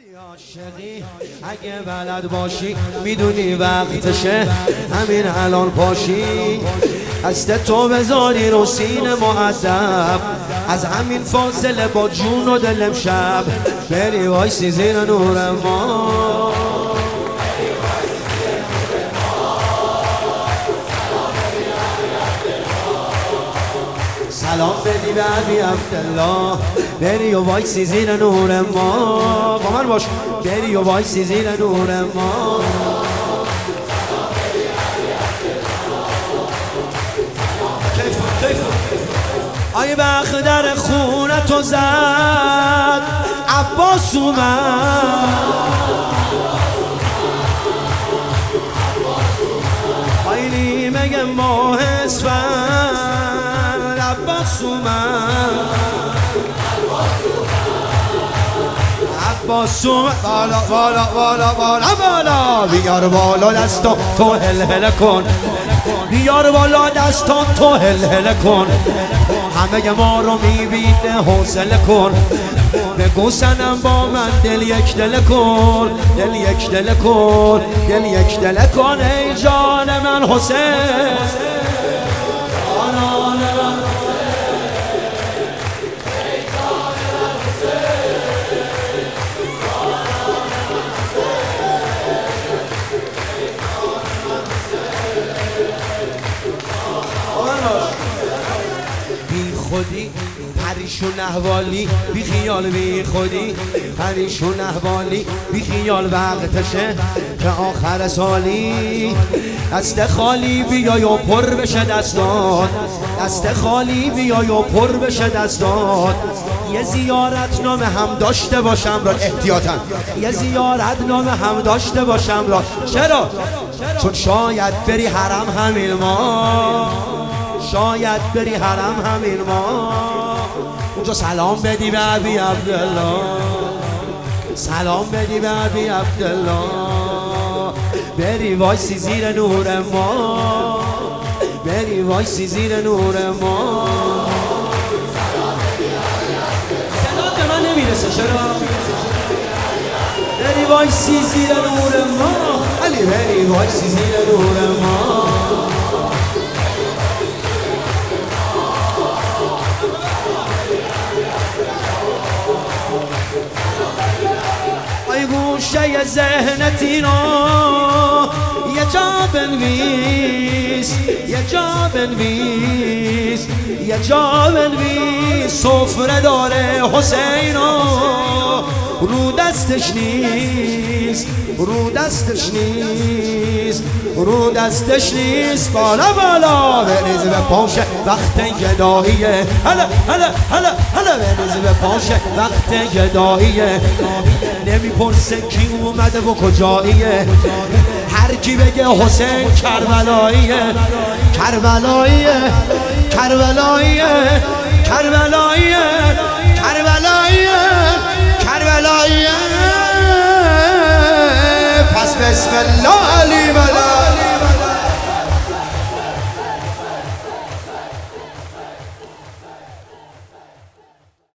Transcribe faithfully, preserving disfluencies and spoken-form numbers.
عاشقی اگه بلد باشی میدونی وقتشه همین الان پاشی دست تو بذاری رو سینه مؤدب از همین فاصله با جون و دل امشب بری وایسی زیر نور ما سلام بدی به ابی عبدالله بری و وایسی زیر نور ما با من باش بری و وایسی زیر نور ما آی بخ در خونه تو زد عباس اومد آی نیمه ماه اسفند عباس اومد عباس اومد بالا بالا بالا بالا بالا بیار بالا دستو تو هل هل کن بیار بالا دستان تو هل هل کن همه ما رو میبینه حوصله کن بگو سنم با من دل یک دل کن دل یک دل کن دل یک دل کن ای جان من حسین بی خودی پریشون احوالی بی خیال بی خودی پریشون احوالی بی خیال وقتشه که آخر سالی دست خالی بیای و پر بشه دستات دست خالی بیای و پر بشه دستات یه زیارت نامه هم داشته باشم را احتیاطاً یه زیارت نامه هم داشته باشم را چرا؟ چون شاید بری حرم همین ما شاید بری حرم همین ما اونجا سلام بدی به ابی عبدالله سلام بدی به ابی عبدالله بری وایسی زیر نور ما بری وایسی زیر نور ما صدا به من نمیرسه چرا؟ بری وایسی زیر نور ما علی بری وایسی زیر نور ما ای گوشه ذهنت رو یه جا بنویس یه جا بنویس یه جا بنویس سفره داره حسین رو دستش نیست رو دستش نیست رو دستش نیست بالا بالا بریز به پاشه وقت گداییه هلا هلا هلا هلا بریز به پاشه وقت گداییه نمیپرسه کی اومده و کجاییه هر کی بگه حسین کربلاییه کربلاییه کربلاییه کربلاییه کربلاییه